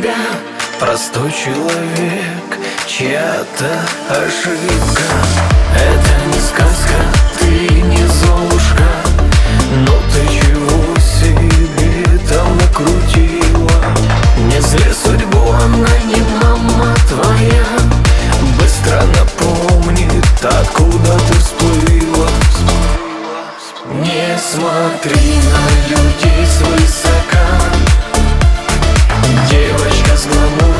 тебя простой человек, чья-то ошибка. Это не сказка, ты не Золушка, но ты чего себе там накрутила? Не зли судьбу, она не мама твоя, быстро напомнит, откуда ты всплыла. Не смотри на людей свысока, девочка с гламуром